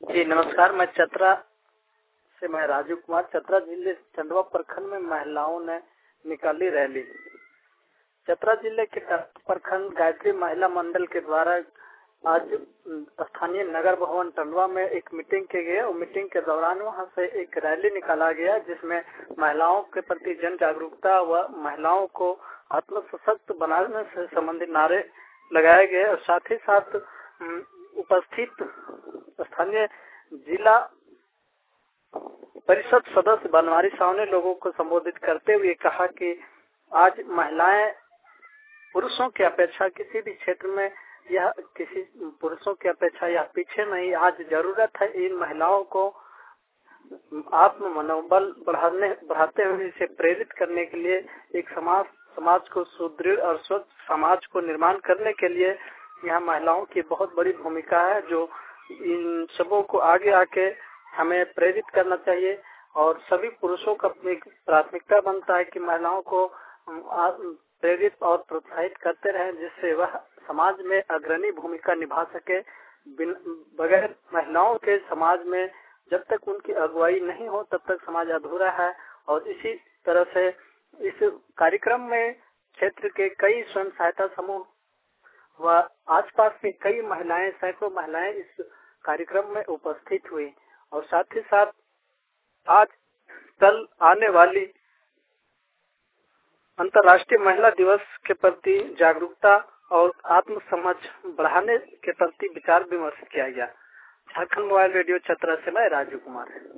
जी नमस्कार। मैं राजू कुमार। चतरा जिले चंदवा प्रखंड में महिलाओं ने निकाली रैली। चतरा जिले के प्रखंड गायत्री महिला मंडल के द्वारा आज स्थानीय नगर भवन टंडवा में एक मीटिंग की गई और मीटिंग के दौरान वहां से एक रैली निकाला गया जिसमें महिलाओं के प्रति जन जागरूकता व महिलाओं को आत्मसशक्त बनाने से संबंधित नारे लगाए गए और साथ ही साथ उपस्थित स्थानीय जिला परिषद सदस्य बनवारी साहू ने लोगों को संबोधित करते हुए कहा कि आज महिलाएं पुरुषों की अपेक्षा किसी भी क्षेत्र में या किसी पुरुषों की अपेक्षा या पीछे नहीं। आज जरूरत है इन महिलाओं को आत्म मनोबल बढ़ाते हुए इसे प्रेरित करने के लिए एक समाज को सुदृढ़ और स्वच्छ समाज को निर्माण करने के लिए यहाँ महिलाओं की बहुत बड़ी भूमिका है, जो इन सबों को आगे आके हमें प्रेरित करना चाहिए और सभी पुरुषों का प्राथमिकता बनता है कि महिलाओं को प्रेरित और प्रोत्साहित करते रहें जिससे वह समाज में अग्रणी भूमिका निभा सके। बगैर महिलाओं के समाज में जब तक उनकी अगुवाई नहीं हो तब तक समाज अधूरा है। और इसी तरह से इस कार्यक्रम में क्षेत्र के कई स्वयं सहायता समूह व आसपास के कई महिलाएं, सैकड़ों महिलाएं इस कार्यक्रम में उपस्थित हुई और साथ ही साथ आज कल आने वाली अंतर्राष्ट्रीय महिला दिवस के प्रति जागरूकता और आत्म समझ बढ़ाने के प्रति विचार विमर्श किया गया। झारखंड मोबाइल रेडियो चतरा से मैं राजू कुमार।